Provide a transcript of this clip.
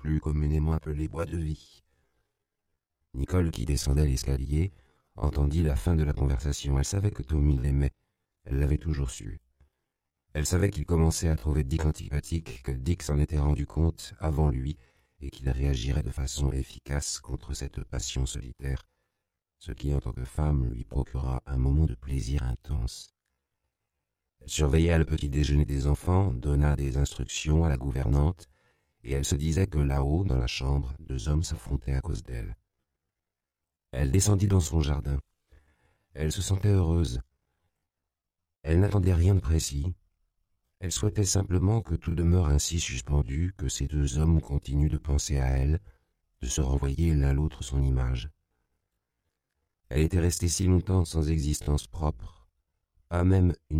plus communément appelés bois de vie. Nicole, qui descendait l'escalier, entendit la fin de la conversation. Elle savait que Tommy l'aimait. Elle l'avait toujours su. Elle savait qu'il commençait à trouver Dick antipathique, que Dick s'en était rendu compte avant lui, et qu'il réagirait de façon efficace contre cette passion solitaire, ce qui, en tant que femme, lui procura un moment de plaisir intense. Elle surveilla le petit déjeuner des enfants, donna des instructions à la gouvernante, et elle se disait que là-haut, dans la chambre, 2 hommes s'affrontaient à cause d'elle. Elle descendit dans son jardin. Elle se sentait heureuse. Elle n'attendait rien de précis. Elle souhaitait simplement que tout demeure ainsi suspendu, que ces 2 hommes continuent de penser à elle, de se renvoyer l'un l'autre son image. Elle était restée si longtemps sans existence propre, pas même une